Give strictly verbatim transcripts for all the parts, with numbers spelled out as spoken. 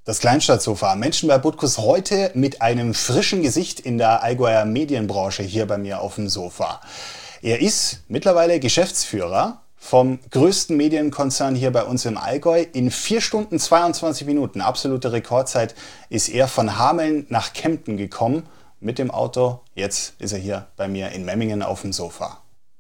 Das Kleinstadtsofa. Menschen bei Butkus heute mit einem frischen Gesicht in der Allgäuer Medienbranche hier bei mir auf dem Sofa. Er ist mittlerweile Geschäftsführer vom größten Medienkonzern hier bei uns im Allgäu. In vier Stunden zweiundzwanzig Minuten, absolute Rekordzeit, ist er von Hameln nach Kempten gekommen mit dem Auto. Jetzt ist er hier bei mir in Memmingen auf dem Sofa.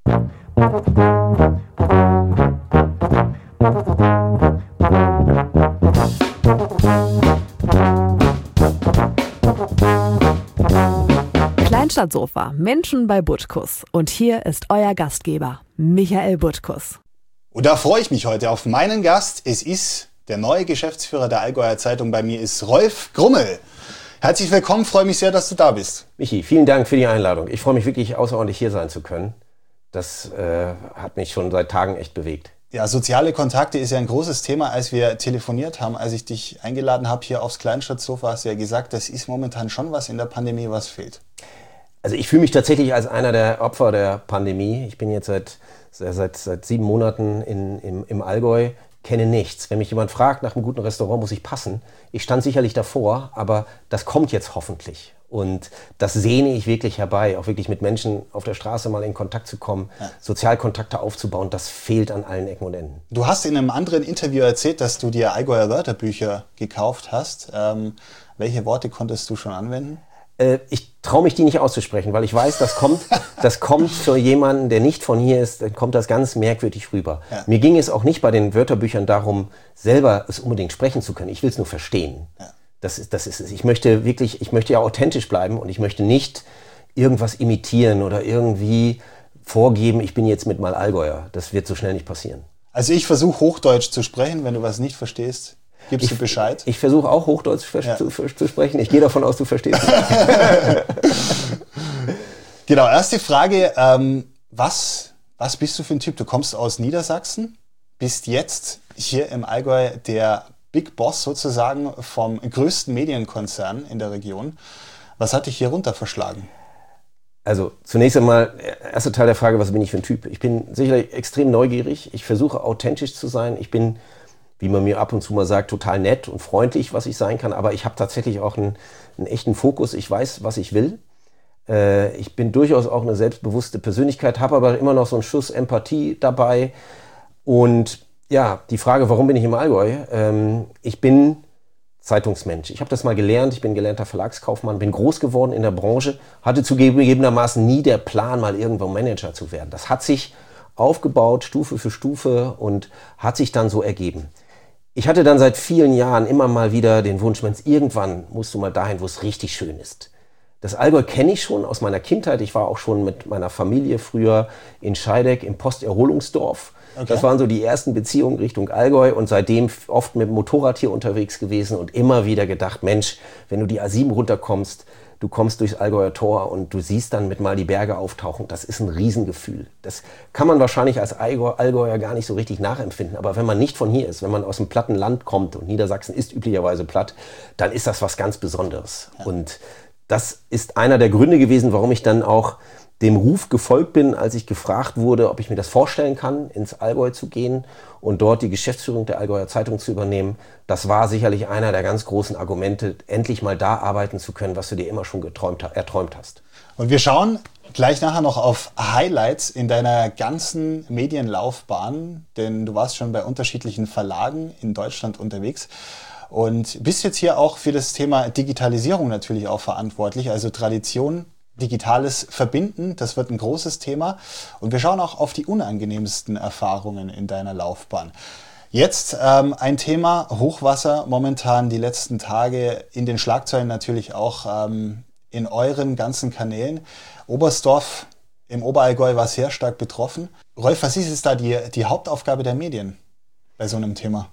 Kleinstadtsofa, Menschen bei Butkus. Und hier ist euer Gastgeber, Michael Butkus. Und da freue ich mich heute auf meinen Gast. Es ist der neue Geschäftsführer der Allgäuer Zeitung. Bei mir ist Rolf Grummel. Herzlich willkommen, freue mich sehr, dass du da bist. Michi, vielen Dank für die Einladung. Ich freue mich wirklich außerordentlich hier sein zu können. Das äh, hat mich schon seit Tagen echt bewegt. Ja, soziale Kontakte ist ja ein großes Thema. Als wir telefoniert haben, als ich dich eingeladen habe hier aufs Kleinstadtsofa, hast du ja gesagt, das ist momentan schon was in der Pandemie, was fehlt. Also ich fühle mich tatsächlich als einer der Opfer der Pandemie. Ich bin jetzt seit, seit, seit sieben Monaten in, im, im Allgäu, kenne nichts. Wenn mich jemand fragt nach einem guten Restaurant, muss ich passen. Ich stand sicherlich davor, aber das kommt jetzt hoffentlich. Und das sehne ich wirklich herbei, auch wirklich mit Menschen auf der Straße mal in Kontakt zu kommen, ja. Sozialkontakte aufzubauen, das fehlt an allen Ecken und Enden. Du hast in einem anderen Interview erzählt, dass du dir Allgäuer Wörterbücher gekauft hast. Ähm, welche Worte konntest du schon anwenden? Äh, ich traue mich, die nicht auszusprechen, weil ich weiß, das kommt, das kommt für jemanden, der nicht von hier ist, dann kommt das ganz merkwürdig rüber. Ja. Mir ging es auch nicht bei den Wörterbüchern darum, selber es unbedingt sprechen zu können. Ich will es nur verstehen. Ja. Das ist, das ist es. Ich möchte wirklich, ich möchte ja authentisch bleiben und ich möchte nicht irgendwas imitieren oder irgendwie vorgeben, ich bin jetzt mit mal Allgäuer. Das wird so schnell nicht passieren. Also ich versuche Hochdeutsch zu sprechen, wenn du was nicht verstehst, gibst du Bescheid. Ich versuche auch Hochdeutsch ja. zu, zu sprechen. Ich gehe davon aus, du verstehst. Genau, erste Frage, ähm, was, was bist du für ein Typ? Du kommst aus Niedersachsen, bist jetzt hier im Allgäu der Big Boss sozusagen vom größten Medienkonzern in der Region. Was hat dich hier runter verschlagen? Also zunächst einmal, erster Teil der Frage, was bin ich für ein Typ? Ich bin sicherlich extrem neugierig. Ich versuche authentisch zu sein. Ich bin, wie man mir ab und zu mal sagt, total nett und freundlich, was ich sein kann. Aber ich habe tatsächlich auch einen, einen echten Fokus. Ich weiß, was ich will. Äh, ich bin durchaus auch eine selbstbewusste Persönlichkeit, habe aber immer noch so einen Schuss Empathie dabei. Und ja, die Frage, warum bin ich im Allgäu? Ähm, ich bin Zeitungsmensch. Ich habe das mal gelernt. Ich bin gelernter Verlagskaufmann, bin groß geworden in der Branche, hatte zugegebenermaßen nie der Plan, mal irgendwo Manager zu werden. Das hat sich aufgebaut, Stufe für Stufe und hat sich dann so ergeben. Ich hatte dann seit vielen Jahren immer mal wieder den Wunsch, Mensch, irgendwann musst du mal dahin, wo es richtig schön ist. Das Allgäu kenne ich schon aus meiner Kindheit. Ich war auch schon mit meiner Familie früher in Scheideck im Posterholungsdorf. Okay. Das waren so die ersten Beziehungen Richtung Allgäu und seitdem oft mit dem Motorrad hier unterwegs gewesen und immer wieder gedacht, Mensch, wenn du die A sieben runterkommst, du kommst durchs Allgäuer Tor und du siehst dann mit mal die Berge auftauchen, das ist ein Riesengefühl. Das kann man wahrscheinlich als Allgäu, Allgäuer gar nicht so richtig nachempfinden, aber wenn man nicht von hier ist, wenn man aus dem platten Land kommt und Niedersachsen ist üblicherweise platt, dann ist das was ganz Besonderes. Ja. Und das ist einer der Gründe gewesen, warum ich dann auch dem Ruf gefolgt bin, als ich gefragt wurde, ob ich mir das vorstellen kann, ins Allgäu zu gehen und dort die Geschäftsführung der Allgäuer Zeitung zu übernehmen. Das war sicherlich einer der ganz großen Argumente, endlich mal da arbeiten zu können, was du dir immer schon geträumt, erträumt hast. Und wir schauen gleich nachher noch auf Highlights in deiner ganzen Medienlaufbahn, denn du warst schon bei unterschiedlichen Verlagen in Deutschland unterwegs. Und bist jetzt hier auch für das Thema Digitalisierung natürlich auch verantwortlich, also Tradition, digitales Verbinden, das wird ein großes Thema. Und wir schauen auch auf die unangenehmsten Erfahrungen in deiner Laufbahn. Jetzt ähm, ein Thema, Hochwasser, momentan die letzten Tage in den Schlagzeilen natürlich auch ähm, in euren ganzen Kanälen. Oberstdorf im Oberallgäu war sehr stark betroffen. Rolf, was ist jetzt da die, die Hauptaufgabe der Medien bei so einem Thema?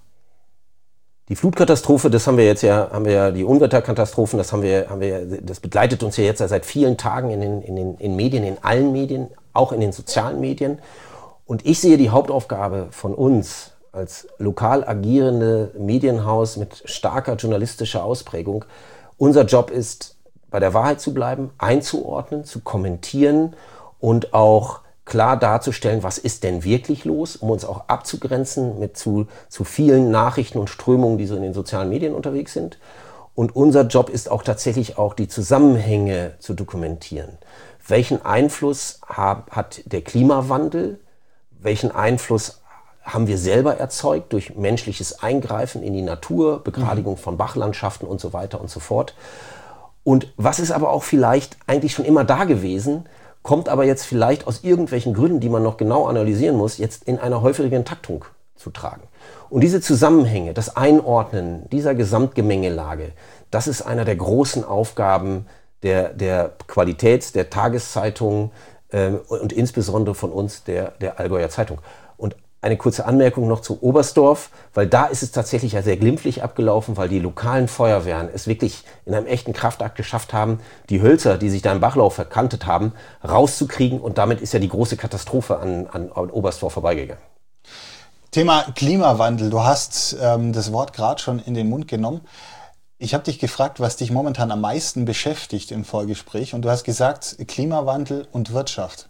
Die Flutkatastrophe, das haben wir jetzt ja, haben wir ja die Unwetterkatastrophen, das haben wir, haben wir, das begleitet uns ja jetzt seit vielen Tagen in den, in den in Medien, in allen Medien, auch in den sozialen Medien. Und ich sehe die Hauptaufgabe von uns als lokal agierende Medienhaus mit starker journalistischer Ausprägung. Unser Job ist, bei der Wahrheit zu bleiben, einzuordnen, zu kommentieren und auch klar darzustellen, was ist denn wirklich los, um uns auch abzugrenzen mit zu, zu vielen Nachrichten und Strömungen, die so in den sozialen Medien unterwegs sind. Und unser Job ist auch tatsächlich auch die Zusammenhänge zu dokumentieren. Welchen Einfluss hat, hat der Klimawandel? Welchen Einfluss haben wir selber erzeugt durch menschliches Eingreifen in die Natur, Begradigung von Bachlandschaften und so weiter und so fort? Und was ist aber auch vielleicht eigentlich schon immer da gewesen, kommt aber jetzt vielleicht aus irgendwelchen Gründen, die man noch genau analysieren muss, jetzt in einer häufigeren Taktung zu tragen. Und diese Zusammenhänge, das Einordnen dieser Gesamtgemengelage, das ist einer der großen Aufgaben der, der Qualität der Tageszeitung äh, und insbesondere von uns, der, der Allgäuer Zeitung. Und eine kurze Anmerkung noch zu Oberstdorf, weil da ist es tatsächlich ja sehr glimpflich abgelaufen, weil die lokalen Feuerwehren es wirklich in einem echten Kraftakt geschafft haben, die Hölzer, die sich da im Bachlauf verkantet haben, rauszukriegen. Und damit ist ja die große Katastrophe an, an, an Oberstdorf vorbeigegangen. Thema Klimawandel. Du hast ähm, das Wort gerade schon in den Mund genommen. Ich habe dich gefragt, was dich momentan am meisten beschäftigt im Vorgespräch. Und du hast gesagt, Klimawandel und Wirtschaft.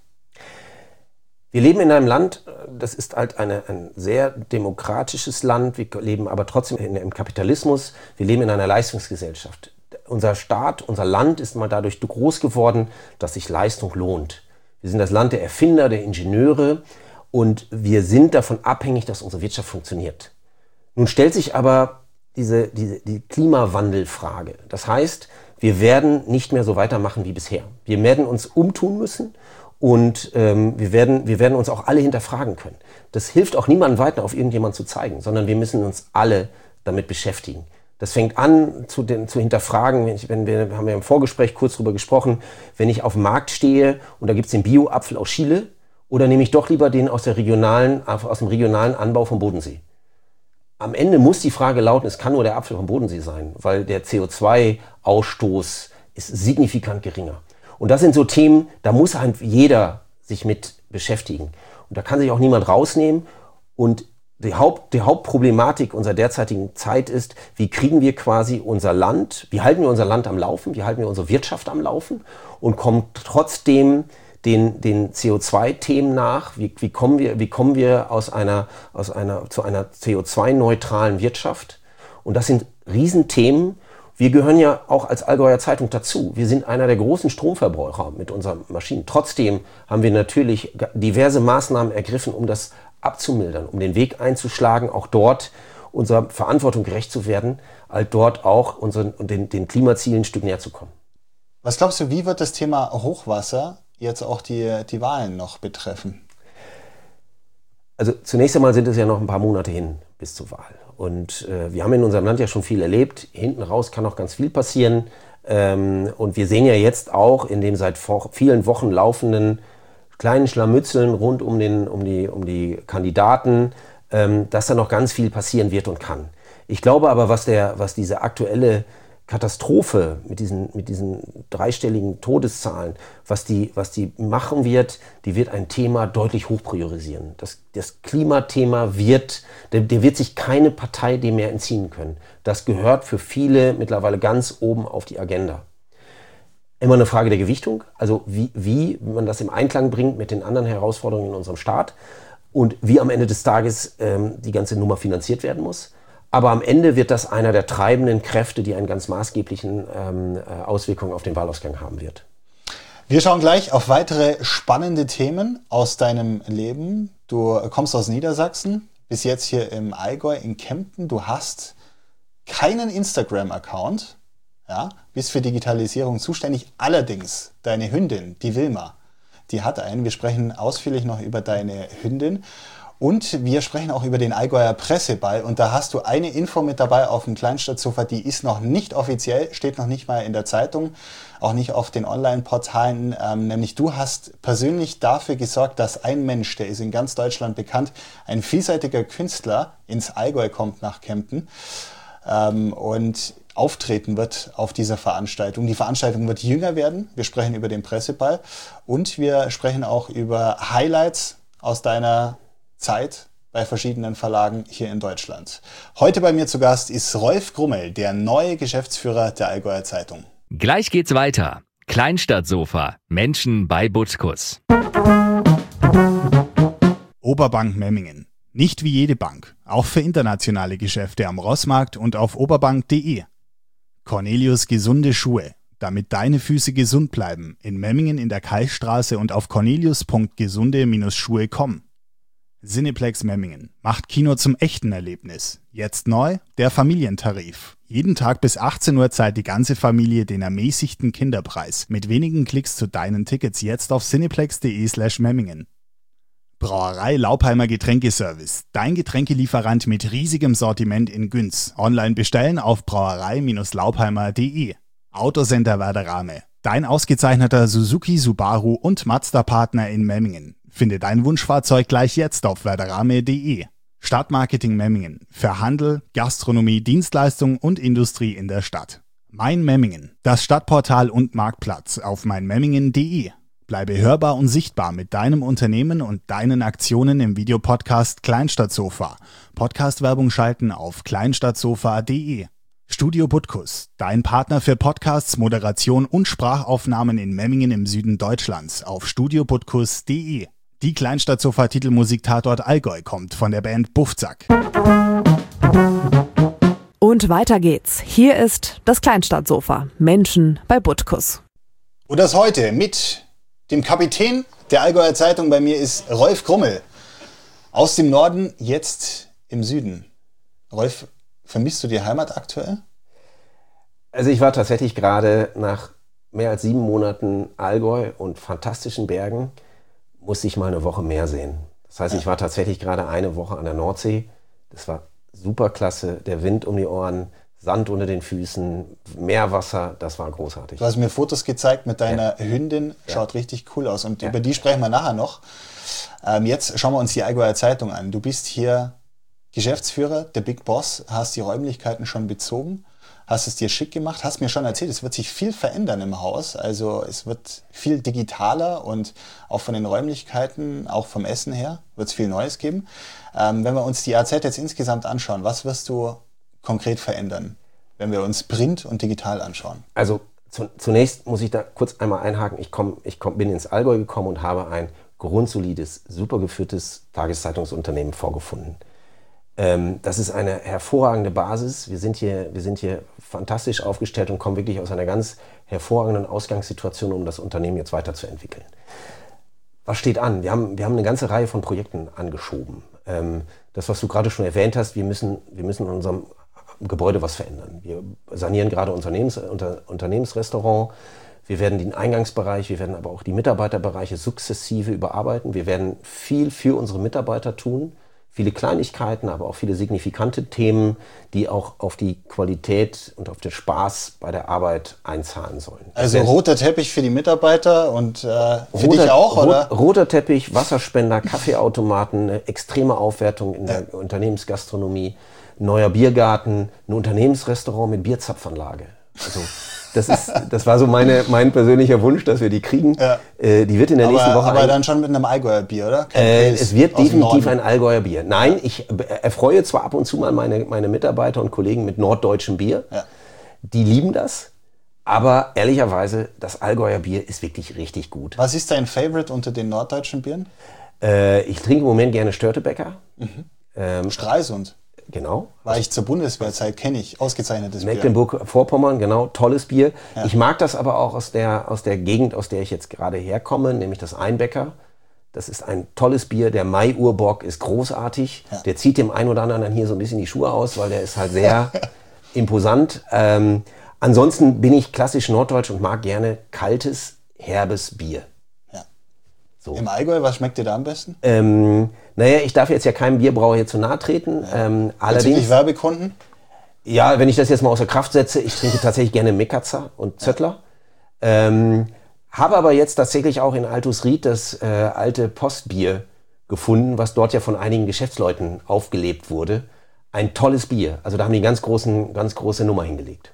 Wir leben in einem Land, das ist halt eine, ein sehr demokratisches Land. Wir leben aber trotzdem in, im Kapitalismus. Wir leben in einer Leistungsgesellschaft. Unser Staat, unser Land ist mal dadurch groß geworden, dass sich Leistung lohnt. Wir sind das Land der Erfinder, der Ingenieure und wir sind davon abhängig, dass unsere Wirtschaft funktioniert. Nun stellt sich aber diese, diese die Klimawandelfrage. Das heißt, wir werden nicht mehr so weitermachen wie bisher. Wir werden uns umtun müssen. Und ähm, wir werden, wir werden uns auch alle hinterfragen können. Das hilft auch niemandem weiter, auf irgendjemanden zu zeigen, sondern wir müssen uns alle damit beschäftigen. Das fängt an zu, den, zu hinterfragen, wenn, ich, wenn wir, haben wir im Vorgespräch kurz drüber gesprochen, wenn ich auf dem Markt stehe und da gibt's den Bio-Apfel aus Chile oder nehme ich doch lieber den aus, der regionalen, aus dem regionalen Anbau vom Bodensee. Am Ende muss die Frage lauten, es kann nur der Apfel vom Bodensee sein, weil der C O zwei Ausstoß ist signifikant geringer. Und das sind so Themen, da muss halt jeder sich mit beschäftigen. Und da kann sich auch niemand rausnehmen. Und die, Haupt, die Hauptproblematik unserer derzeitigen Zeit ist, wie kriegen wir quasi unser Land, wie halten wir unser Land am Laufen, wie halten wir unsere Wirtschaft am Laufen und kommen trotzdem den, den C O zwei Themen nach. Wie, wie kommen wir, wie kommen wir aus einer, aus einer, zu einer C O zwei neutralen Wirtschaft? Und das sind Riesenthemen. Wir gehören ja auch als Allgäuer Zeitung dazu. Wir sind einer der großen Stromverbraucher mit unseren Maschinen. Trotzdem haben wir natürlich diverse Maßnahmen ergriffen, um das abzumildern, um den Weg einzuschlagen, auch dort unserer Verantwortung gerecht zu werden, halt dort auch unseren, den, den Klimazielen ein Stück näher zu kommen. Was glaubst du, wie wird das Thema Hochwasser jetzt auch die, die Wahlen noch betreffen? Also zunächst einmal sind es ja noch ein paar Monate hin bis zur Wahl. Und äh, wir haben in unserem Land ja schon viel erlebt. Hinten raus kann noch ganz viel passieren. Ähm, und wir sehen ja jetzt auch in dem seit vor vielen Wochen laufenden kleinen Scharmützeln rund um, den, um, die, um die Kandidaten, ähm, dass da noch ganz viel passieren wird und kann. Ich glaube aber, was, der, was diese aktuelle Katastrophe mit diesen, mit diesen dreistelligen Todeszahlen, was die, was die machen wird, die wird ein Thema deutlich hochpriorisieren. Das, das Klimathema wird, der, der wird sich keine Partei dem mehr entziehen können. Das gehört für viele mittlerweile ganz oben auf die Agenda. Immer eine Frage der Gewichtung, also wie, wie man das im Einklang bringt mit den anderen Herausforderungen in unserem Staat und wie am Ende des Tages ähm, die ganze Nummer finanziert werden muss. Aber am Ende wird das einer der treibenden Kräfte, die einen ganz maßgeblichen ähm, Auswirkungen auf den Wahlausgang haben wird. Wir schauen gleich auf weitere spannende Themen aus deinem Leben. Du kommst aus Niedersachsen, bist jetzt hier im Allgäu in Kempten. Du hast keinen Instagram-Account, ja, bist für Digitalisierung zuständig. Allerdings deine Hündin, die Wilma, die hat einen. Wir sprechen ausführlich noch über deine Hündin. Und wir sprechen auch über den Allgäuer Presseball. Und da hast du eine Info mit dabei auf dem Kleinstadtsofa, die ist noch nicht offiziell, steht noch nicht mal in der Zeitung, auch nicht auf den Online-Portalen. Ähm, nämlich du hast persönlich dafür gesorgt, dass ein Mensch, der ist in ganz Deutschland bekannt, ein vielseitiger Künstler, ins Allgäu kommt nach Kempten ähm, und auftreten wird auf dieser Veranstaltung. Die Veranstaltung wird jünger werden. Wir sprechen über den Presseball und wir sprechen auch über Highlights aus deiner Zeit bei verschiedenen Verlagen hier in Deutschland. Heute bei mir zu Gast ist Rolf Grummel, der neue Geschäftsführer der Allgäuer Zeitung. Gleich geht's weiter. Kleinstadtsofa. Menschen bei Butkus. Oberbank Memmingen. Nicht wie jede Bank, auch für internationale Geschäfte am Rossmarkt und auf oberbank punkt de. Cornelius gesunde Schuhe, damit deine Füße gesund bleiben, in Memmingen in der Kalkstraße und auf cornelius punkt gesunde Schuhe punkt com. Cineplex Memmingen macht Kino zum echten Erlebnis. Jetzt neu, der Familientarif. Jeden Tag bis achtzehn Uhr zahlt die ganze Familie den ermäßigten Kinderpreis. Mit wenigen Klicks zu deinen Tickets jetzt auf cineplex punkt de slash Memmingen. Brauerei Laupheimer Getränkeservice. Dein Getränkelieferant mit riesigem Sortiment in Günz. Online bestellen auf brauerei Laupheimer punkt de. Autocenter Werderame. Dein ausgezeichneter Suzuki, Subaru und Mazda-Partner in Memmingen. Finde dein Wunschfahrzeug gleich jetzt auf werderame punkt de. Stadtmarketing Memmingen. Für Handel, Gastronomie, Dienstleistung und Industrie in der Stadt. Mein Memmingen. Das Stadtportal und Marktplatz auf mein memmingen punkt de. Bleibe hörbar und sichtbar mit deinem Unternehmen und deinen Aktionen im Videopodcast Kleinstadtsofa. Podcast-Werbung schalten auf kleinstadtsofa punkt de. Studio Butkus, dein Partner für Podcasts, Moderation und Sprachaufnahmen in Memmingen im Süden Deutschlands auf studio butkus punkt de. Die Kleinstadtsofa-Titelmusik-Tatort Allgäu kommt von der Band Buffzack. Und weiter geht's. Hier ist das Kleinstadtsofa. Menschen bei Butkus. Und das heute mit dem Kapitän der Allgäuer Zeitung. Bei mir ist Rolf Grummel. Aus dem Norden, jetzt im Süden. Rolf, vermisst du die Heimat aktuell? Also ich war tatsächlich gerade nach mehr als sieben Monaten Allgäu und fantastischen Bergen, musste ich mal eine Woche mehr sehen. Das heißt, ja. Ich war tatsächlich gerade eine Woche an der Nordsee. Das war super klasse. Der Wind um die Ohren, Sand unter den Füßen, Meerwasser, das war großartig. Du hast mir Fotos gezeigt mit deiner ja. Hündin, schaut ja. richtig cool aus. Und ja. über die sprechen wir nachher noch. Ähm, jetzt schauen wir uns die Allgäuer Zeitung an. Du bist hier Geschäftsführer, der Big Boss, hast die Räumlichkeiten schon bezogen, hast es dir schick gemacht, hast mir schon erzählt, es wird sich viel verändern im Haus. Also es wird viel digitaler und auch von den Räumlichkeiten, auch vom Essen her, wird es viel Neues geben. Ähm, wenn wir uns die A Z jetzt insgesamt anschauen, was wirst du konkret verändern, wenn wir uns Print und digital anschauen? Also zu, zunächst muss ich da kurz einmal einhaken. Ich, komm, ich komm, bin ins Allgäu gekommen und habe ein grundsolides, super geführtes Tageszeitungsunternehmen vorgefunden. Ähm, das ist eine hervorragende Basis. Wir sind hier, wir sind hier fantastisch aufgestellt und kommen wirklich aus einer ganz hervorragenden Ausgangssituation, um das Unternehmen jetzt weiterzuentwickeln. Was steht an? Wir haben, wir haben eine ganze Reihe von Projekten angeschoben. Ähm, das, was du gerade schon erwähnt hast, wir müssen, wir müssen in unserem Gebäude was verändern. Wir sanieren gerade Unternehmens, unter, Unternehmensrestaurant. Wir werden den Eingangsbereich, wir werden aber auch die Mitarbeiterbereiche sukzessive überarbeiten. Wir werden viel für unsere Mitarbeiter tun. Viele Kleinigkeiten, aber auch viele signifikante Themen, die auch auf die Qualität und auf den Spaß bei der Arbeit einzahlen sollen. Also roter Teppich für die Mitarbeiter und äh, für roter, dich auch, oder? Roter Teppich, Wasserspender, Kaffeeautomaten, eine extreme Aufwertung in der ja. Unternehmensgastronomie, neuer Biergarten, ein Unternehmensrestaurant mit Bierzapfanlage. Also das ist, das war so meine, mein persönlicher Wunsch, dass wir die kriegen. Ja. Äh, die wird in der aber, nächsten Woche... Aber ein, dann schon mit einem Allgäuer Bier, oder? Äh, es wird definitiv ein Allgäuer Bier. Nein, ich erfreue zwar ab und zu mal meine, meine Mitarbeiter und Kollegen mit norddeutschem Bier. Ja. Die lieben das. Aber ehrlicherweise, das Allgäuer Bier ist wirklich richtig gut. Was ist dein Favorite unter den norddeutschen Bieren? Äh, ich trinke im Moment gerne Störtebecker. Mhm. Ähm, Stralsund. Genau. War ich zur Bundeswehrzeit, kenne ich. Ausgezeichnetes Bier. Mecklenburg-Vorpommern, genau. Tolles Bier. Ja. Ich mag das aber auch aus der, aus der Gegend, aus der ich jetzt gerade herkomme, nämlich das Einbecker. Das ist ein tolles Bier. Der Mai-Urbock ist großartig. Ja. Der zieht dem einen oder anderen dann hier so ein bisschen die Schuhe aus, weil der ist halt sehr imposant. Ähm, ansonsten bin ich klassisch norddeutsch und mag gerne kaltes, herbes Bier. So. Im Allgäu, was schmeckt dir da am besten? Ähm, naja, ich darf jetzt ja keinem Bierbrauer hier zu nahe treten. Ja. Ähm, allerdings Werbekunden? Ja, wenn ich das jetzt mal außer Kraft setze, ich trinke tatsächlich gerne Mikatzer und Zöttler. Ja. Ähm, habe aber jetzt tatsächlich auch in Altusried das äh, alte Postbier gefunden, was dort ja von einigen Geschäftsleuten aufgelebt wurde. Ein tolles Bier. Also da haben die ganz großen, ganz große Nummer hingelegt.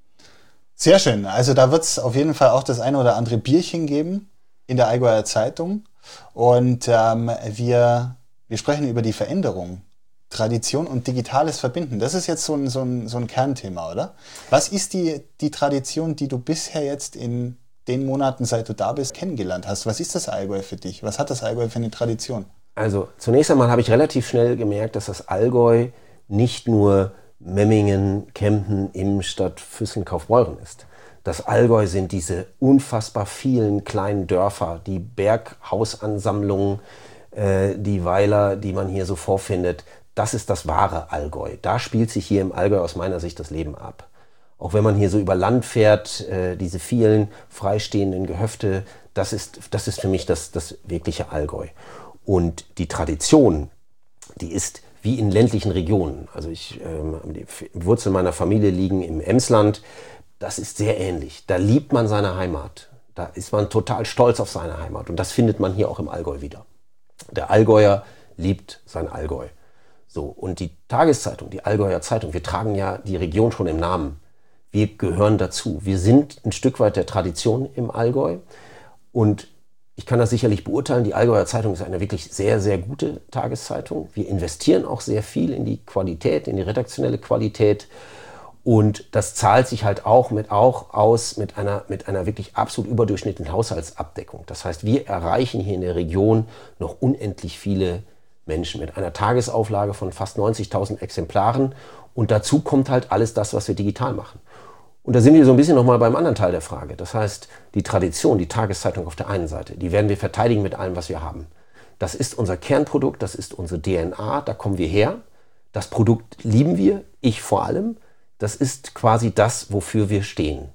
Sehr schön. Also da wird es auf jeden Fall auch das eine oder andere Bierchen geben in der Allgäuer Zeitung. Und ähm, wir, wir sprechen über die Veränderung. Tradition und Digitales verbinden. Das ist jetzt so ein, so ein, so ein Kernthema, oder? Was ist die, die Tradition, die du bisher jetzt in den Monaten, seit du da bist, kennengelernt hast. Was ist das Allgäu für dich? Was hat das Allgäu für eine Tradition? Also zunächst einmal habe ich relativ schnell gemerkt, dass das Allgäu nicht nur Memmingen, Kempen, Immenstadt, Füssen, Kaufbeuren ist. Das Allgäu sind diese unfassbar vielen kleinen Dörfer, die Berghausansammlungen, äh, die Weiler, die man hier so vorfindet. Das ist das wahre Allgäu. Da spielt sich hier im Allgäu aus meiner Sicht das Leben ab. Auch wenn man hier so über Land fährt, äh, diese vielen freistehenden Gehöfte, das ist, das ist für mich das, das wirkliche Allgäu. Und die Tradition, die ist wie in ländlichen Regionen. Also ich, ähm, die Wurzeln meiner Familie liegen im Emsland. Das ist sehr ähnlich. Da liebt man seine Heimat. Da ist man total stolz auf seine Heimat. Und das findet man hier auch im Allgäu wieder. Der Allgäuer liebt sein Allgäu. So, und die Tageszeitung, die Allgäuer Zeitung, wir tragen ja die Region schon im Namen. Wir gehören dazu. Wir sind ein Stück weit der Tradition im Allgäu. Und ich kann das sicherlich beurteilen. Die Allgäuer Zeitung ist eine wirklich sehr, sehr gute Tageszeitung. Wir investieren auch sehr viel in die Qualität, in die redaktionelle Qualität. Und das zahlt sich halt auch, mit, auch aus mit einer, mit einer wirklich absolut überdurchschnittlichen Haushaltsabdeckung. Das heißt, wir erreichen hier in der Region noch unendlich viele Menschen mit einer Tagesauflage von fast neunzigtausend Exemplaren. Und dazu kommt halt alles das, was wir digital machen. Und da sind wir so ein bisschen nochmal beim anderen Teil der Frage. Das heißt, die Tradition, die Tageszeitung auf der einen Seite, die werden wir verteidigen mit allem, was wir haben. Das ist unser Kernprodukt, das ist unsere D N A, da kommen wir her. Das Produkt lieben wir, ich vor allem. Das ist quasi das, wofür wir stehen.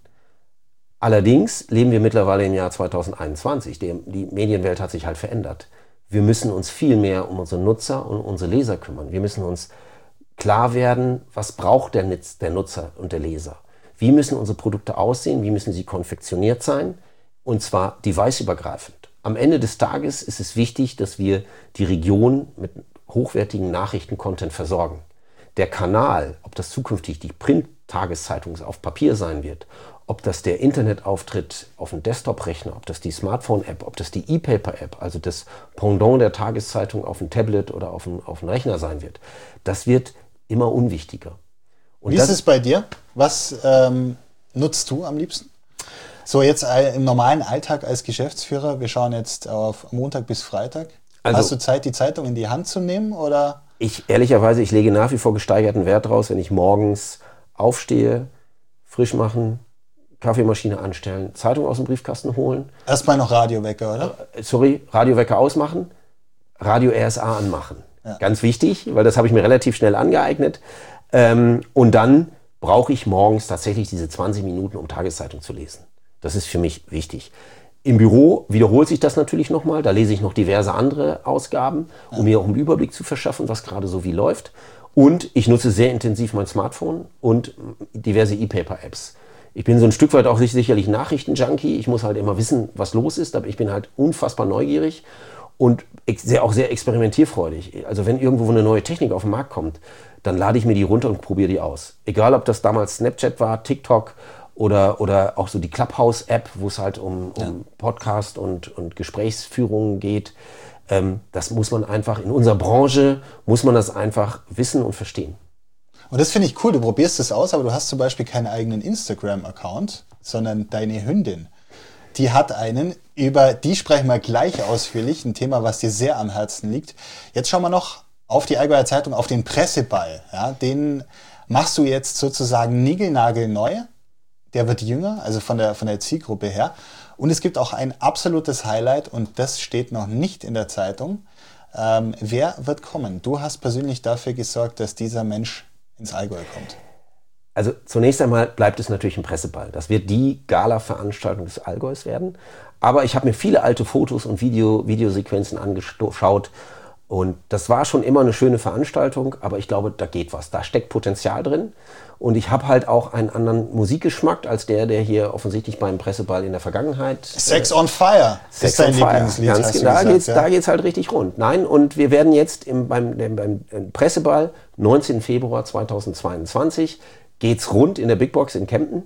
Allerdings leben wir mittlerweile im Jahr zweitausendeinundzwanzig. Die, die Medienwelt hat sich halt verändert. Wir müssen uns viel mehr um unsere Nutzer und unsere Leser kümmern. Wir müssen uns klar werden, was braucht der, der Nutzer und der Leser. Wie müssen unsere Produkte aussehen? Wie müssen sie konfektioniert sein? Und zwar deviceübergreifend. Am Ende des Tages ist es wichtig, dass wir die Region mit hochwertigen Nachrichten-Content versorgen. Der Kanal, ob das zukünftig die Print-Tageszeitung auf Papier sein wird, ob das der Internetauftritt auf dem Desktop-Rechner, ob das die Smartphone-App, ob das die E-Paper-App, also das Pendant der Tageszeitung auf dem Tablet oder auf dem, auf dem Rechner sein wird, das wird immer unwichtiger. Und wie ist es bei dir? Was ähm, nutzt du am liebsten? So jetzt im normalen Alltag als Geschäftsführer, wir schauen jetzt auf Montag bis Freitag. Also, hast du Zeit, die Zeitung in die Hand zu nehmen, oder? Ich, ehrlicherweise, ich lege nach wie vor gesteigerten Wert draus, wenn ich morgens aufstehe, frisch machen, Kaffeemaschine anstellen, Zeitung aus dem Briefkasten holen. Erstmal noch Radiowecker, oder? Äh, sorry, Radiowecker ausmachen, Radio R S A anmachen. Ja. Ganz wichtig, weil das habe ich mir relativ schnell angeeignet. Ähm, und dann brauche ich morgens tatsächlich diese zwanzig Minuten, um Tageszeitung zu lesen. Das ist für mich wichtig. Im Büro wiederholt sich das natürlich nochmal. Da lese ich noch diverse andere Ausgaben, um mir auch einen Überblick zu verschaffen, was gerade so wie läuft. Und ich nutze sehr intensiv mein Smartphone und diverse E-Paper-Apps. Ich bin so ein Stück weit auch sicherlich Nachrichten-Junkie. Ich muss halt immer wissen, was los ist. Aber ich bin halt unfassbar neugierig und sehr, auch sehr experimentierfreudig. Also wenn irgendwo eine neue Technik auf den Markt kommt, dann lade ich mir die runter und probiere die aus. Egal, ob das damals Snapchat war, TikTok oder, oder auch so die Clubhouse-App, wo es halt um, um ja. Podcast und, und Gesprächsführungen geht. Ähm, das muss man einfach, in unserer Branche muss man das einfach wissen und verstehen. Und das finde ich cool, du probierst es aus, aber du hast zum Beispiel keinen eigenen Instagram-Account, sondern deine Hündin. Die hat einen, über die sprechen wir gleich ausführlich, ein Thema, was dir sehr am Herzen liegt. Jetzt schauen wir noch auf die Allgäuer Zeitung, auf den Presseball. Ja, den machst du jetzt sozusagen niegelnagelneu. Der wird jünger, also von der, von der Zielgruppe her. Und es gibt auch ein absolutes Highlight und das steht noch nicht in der Zeitung. Ähm, wer wird kommen? Du hast persönlich dafür gesorgt, dass dieser Mensch ins Allgäu kommt. Also zunächst einmal bleibt es natürlich ein Presseball. Das wird die Gala-Veranstaltung des Allgäus werden. Aber ich habe mir viele alte Fotos und Video, Videosequenzen angeschaut. Und das war schon immer eine schöne Veranstaltung, aber ich glaube, da geht was. Da steckt Potenzial drin. Und ich habe halt auch einen anderen Musikgeschmack als der, der hier offensichtlich beim Presseball in der Vergangenheit... Sex on Fire Sex ist dein Lieblingslied, Ganz, hast du da gesagt, geht's, ja? Da geht's halt richtig rund. Nein, und wir werden jetzt im, beim, beim Presseball, neunzehnten Februar zweitausendzweiundzwanzig, geht's rund in der Big Box in Kempten.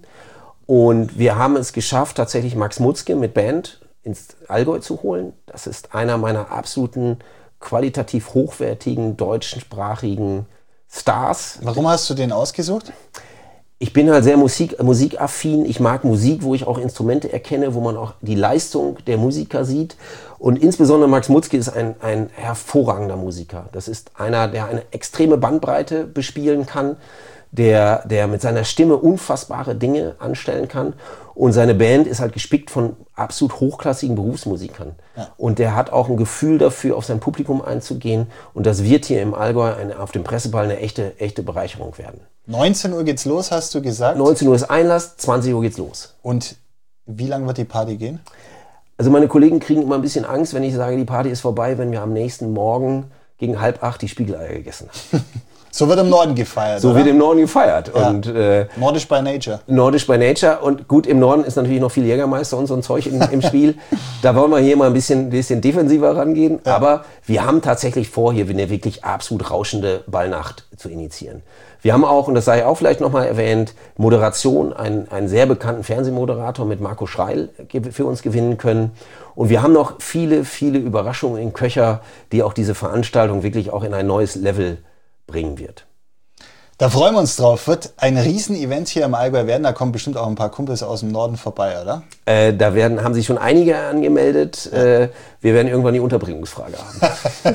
Und wir haben es geschafft, tatsächlich Max Mutzke mit Band ins Allgäu zu holen. Das ist einer meiner absoluten qualitativ hochwertigen, deutschsprachigen Stars. Warum hast du den ausgesucht? Ich bin halt sehr Musik, musikaffin. Ich mag Musik, wo ich auch Instrumente erkenne, wo man auch die Leistung der Musiker sieht. Und insbesondere Max Mutzke ist ein, ein hervorragender Musiker. Das ist einer, der eine extreme Bandbreite bespielen kann, der, der mit seiner Stimme unfassbare Dinge anstellen kann. Und seine Band ist halt gespickt von absolut hochklassigen Berufsmusikern. Ja. Und der hat auch ein Gefühl dafür, auf sein Publikum einzugehen. Und das wird hier im Allgäu eine, auf dem Presseball eine echte, echte Bereicherung werden. neunzehn Uhr geht's los, hast du gesagt? neunzehn Uhr ist Einlass, zwanzig Uhr geht's los. Und wie lange wird die Party gehen? Also meine Kollegen kriegen immer ein bisschen Angst, wenn ich sage, die Party ist vorbei, wenn wir am nächsten Morgen gegen halb acht die Spiegeleier gegessen haben. So wird im Norden gefeiert, So oder? wird im Norden gefeiert. Ja. Und, äh, Nordisch by Nature. Nordisch by Nature. Und gut, im Norden ist natürlich noch viel Jägermeister und so ein Zeug im, im Spiel. Da wollen wir hier mal ein bisschen, bisschen defensiver rangehen. Ja. Aber wir haben tatsächlich vor, hier eine wirklich absolut rauschende Ballnacht zu initiieren. Wir haben auch, und das sei auch vielleicht nochmal erwähnt, Moderation, einen, einen sehr bekannten Fernsehmoderator mit Marco Schreil für uns gewinnen können. Und wir haben noch viele, viele Überraschungen in Köcher, die auch diese Veranstaltung wirklich auch in ein neues Level bringen wird. Da freuen wir uns drauf. Wird ein Riesen-Event hier im Allgäu werden. Da kommen bestimmt auch ein paar Kumpels aus dem Norden vorbei, oder? Äh, da werden, haben sich schon einige angemeldet. Ja. Äh, wir werden irgendwann die Unterbringungsfrage haben.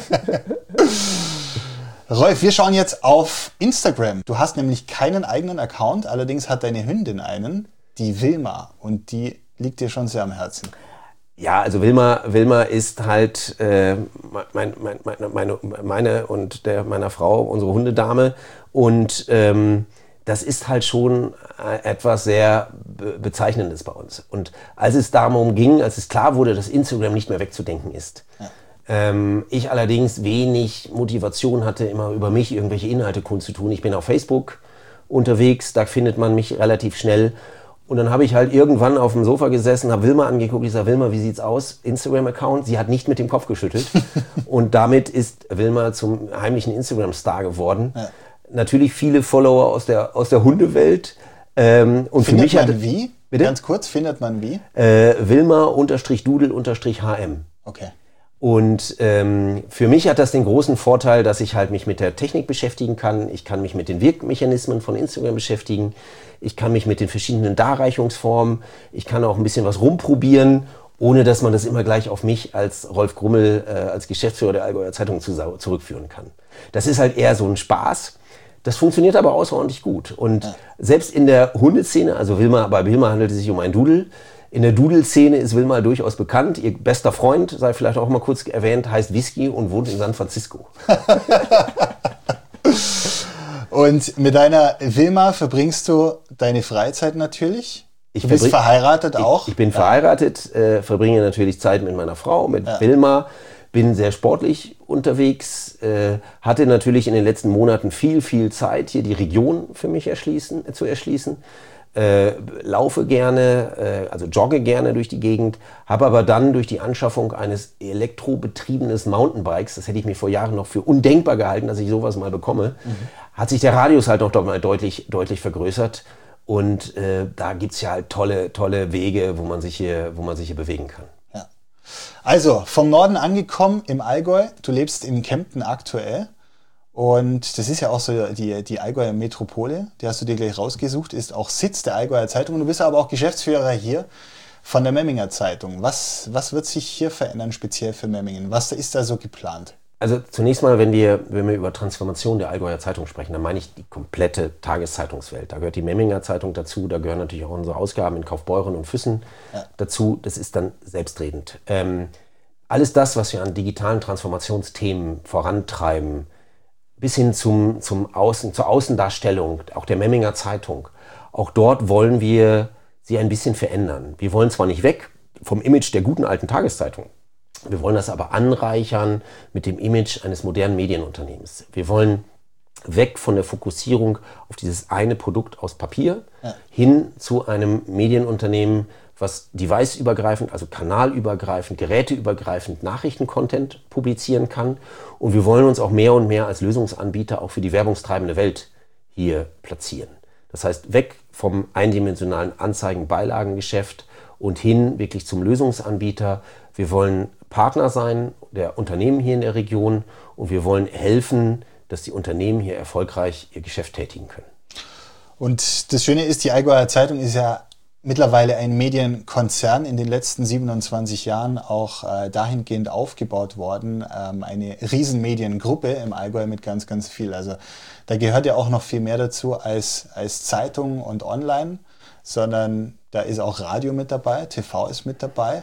Rolf, wir schauen jetzt auf Instagram. Du hast nämlich keinen eigenen Account, allerdings hat deine Hündin einen, die Wilma. Und die liegt dir schon sehr am Herzen. Ja, also Wilma, Wilma ist halt äh, mein, mein, meine, meine, meine und der meiner Frau, unsere Hundedame. Und ähm, das ist halt schon etwas sehr be- Bezeichnendes bei uns. Und als es darum ging, als es klar wurde, dass Instagram nicht mehr wegzudenken ist, ja. ähm, ich allerdings wenig Motivation hatte, immer über mich irgendwelche Inhalte kundzutun. Ich bin auf Facebook unterwegs, da findet man mich relativ schnell. Und dann habe ich halt irgendwann auf dem Sofa gesessen, habe Wilma angeguckt, ich sage, Wilma, wie sieht's aus? Instagram-Account? Sie hat nicht mit dem Kopf geschüttelt. Und damit ist Wilma zum heimlichen Instagram-Star geworden. Ja. Natürlich viele Follower aus der, aus der Hundewelt. Ähm, und findet für mich man hat, wie? Bitte? Ganz kurz, findet man wie? Äh, Wilma-Dudel-H M. Okay. Und ähm, für mich hat das den großen Vorteil, dass ich halt mich mit der Technik beschäftigen kann. Ich kann mich mit den Wirkmechanismen von Instagram beschäftigen. Ich kann mich mit den verschiedenen Darreichungsformen, ich kann auch ein bisschen was rumprobieren, ohne dass man das immer gleich auf mich als Rolf Grummel, äh, als Geschäftsführer der Allgäuer Zeitung zu, zurückführen kann. Das ist halt eher so ein Spaß. Das funktioniert aber außerordentlich gut. Und ja. selbst in der Hundeszene, also Wilma, bei Wilma handelt es sich um einen Dudel. In der Dudelszene ist Wilma durchaus bekannt. Ihr bester Freund, sei vielleicht auch mal kurz erwähnt, heißt Whisky und wohnt in San Francisco. Und mit deiner Wilma verbringst du deine Freizeit natürlich? Ich du bist verbring, verheiratet auch? Ich, ich bin ja. verheiratet, äh, verbringe natürlich Zeit mit meiner Frau, mit ja. Wilma, bin sehr sportlich unterwegs, äh, hatte natürlich in den letzten Monaten viel, viel Zeit, hier die Region für mich erschließen, äh, zu erschließen. Äh, laufe gerne, äh, also jogge gerne durch die Gegend, habe aber dann durch die Anschaffung eines elektrobetriebenes Mountainbikes, das hätte ich mir vor Jahren noch für undenkbar gehalten, dass ich sowas mal bekomme, mhm. hat sich der Radius halt noch deutlich, deutlich vergrößert. Und äh, da gibt's ja halt tolle, tolle Wege, wo man sich hier, wo man sich hier bewegen kann. Ja. Also, vom Norden angekommen im Allgäu, du lebst in Kempten aktuell. Und das ist ja auch so die, die Allgäuer Metropole, die hast du dir gleich rausgesucht, ist auch Sitz der Allgäuer Zeitung. Du bist aber auch Geschäftsführer hier von der Memminger Zeitung. Was, was wird sich hier verändern, speziell für Memmingen? Was ist da so geplant? Also zunächst mal, wenn wir, wenn wir über Transformation der Allgäuer Zeitung sprechen, dann meine ich die komplette Tageszeitungswelt. Da gehört die Memminger Zeitung dazu, da gehören natürlich auch unsere Ausgaben in Kaufbeuren und Füssen ja. dazu. Das ist dann selbstredend. Ähm, alles das, was wir an digitalen Transformationsthemen vorantreiben, bis hin zum, zum Außen, zur Außendarstellung, auch der Memminger Zeitung. Auch dort wollen wir sie ein bisschen verändern. Wir wollen zwar nicht weg vom Image der guten alten Tageszeitung, wir wollen das aber anreichern mit dem Image eines modernen Medienunternehmens. Wir wollen weg von der Fokussierung auf dieses eine Produkt aus Papier ja. hin zu einem Medienunternehmen, was deviceübergreifend, also kanalübergreifend, geräteübergreifend Nachrichtencontent publizieren kann. Und wir wollen uns auch mehr und mehr als Lösungsanbieter auch für die werbungstreibende Welt hier platzieren. Das heißt, weg vom eindimensionalen Anzeigen-Beilagengeschäft und hin wirklich zum Lösungsanbieter. Wir wollen Partner sein der Unternehmen hier in der Region und wir wollen helfen, dass die Unternehmen hier erfolgreich ihr Geschäft tätigen können. Und das Schöne ist, die Allgäuer Zeitung ist ja mittlerweile ein Medienkonzern, in den letzten siebenundzwanzig Jahren auch äh, dahingehend aufgebaut worden. Ähm, eine Riesenmediengruppe im Allgäu mit ganz, ganz viel. Also da gehört ja auch noch viel mehr dazu als, als Zeitung und Online, sondern da ist auch Radio mit dabei, T V ist mit dabei,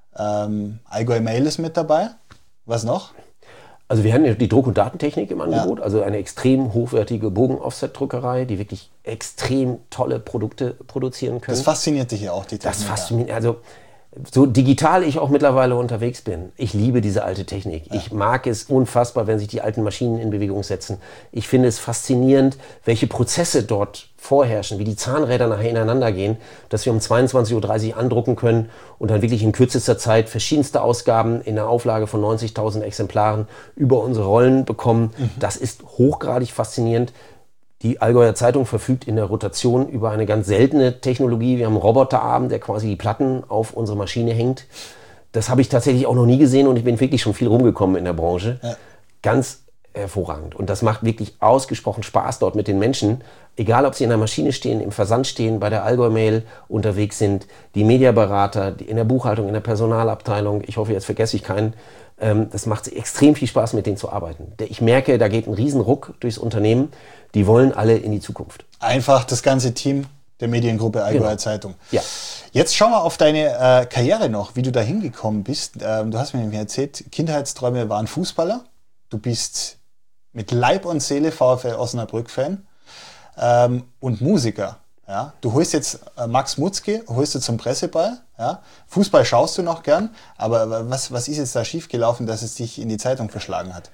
ähm, Allgäu Mail ist mit dabei. Was noch? Also wir haben ja die Druck- und Datentechnik im Angebot, ja. Also eine extrem hochwertige Bogen-Offset-Druckerei, die wirklich extrem tolle Produkte produzieren können. Das fasziniert dich ja auch, die Technik. Das fasziniert, also so digital ich auch mittlerweile unterwegs bin. Ich liebe diese alte Technik. Ja. Ich mag es unfassbar, wenn sich die alten Maschinen in Bewegung setzen. Ich finde es faszinierend, welche Prozesse dort vorherrschen, wie die Zahnräder nachher ineinander gehen, dass wir um zweiundzwanzig Uhr dreißig andrucken können und dann wirklich in kürzester Zeit verschiedenste Ausgaben in einer Auflage von neunzigtausend Exemplaren über unsere Rollen bekommen. Mhm. Das ist hochgradig faszinierend. Die Allgäuer Zeitung verfügt in der Rotation über eine ganz seltene Technologie. Wir haben einen Roboterarm, der quasi die Platten auf unsere Maschine hängt. Das habe ich tatsächlich auch noch nie gesehen und ich bin wirklich schon viel rumgekommen in der Branche. Ja. Ganz hervorragend. Und das macht wirklich ausgesprochen Spaß dort mit den Menschen. Egal, ob sie in der Maschine stehen, im Versand stehen, bei der Allgäu Mail unterwegs sind, die Mediaberater, die in der Buchhaltung, in der Personalabteilung. Ich hoffe, jetzt vergesse ich keinen. Das macht extrem viel Spaß, mit denen zu arbeiten. Ich merke, da geht ein Riesenruck durchs Unternehmen. Die wollen alle in die Zukunft. Einfach das ganze Team der Mediengruppe Allgäuer genau. Zeitung. Ja. Jetzt schauen wir auf deine äh, Karriere noch, wie du da hingekommen bist. Ähm, du hast mir nämlich erzählt, Kindheitsträume waren Fußballer. Du bist mit Leib und Seele VfL Osnabrück-Fan ähm, und Musiker. Ja? Du holst jetzt äh, Max Mutzke, holst du zum Presseball. Ja? Fußball schaust du noch gern, aber was, was ist jetzt da schiefgelaufen, dass es dich in die Zeitung verschlagen hat?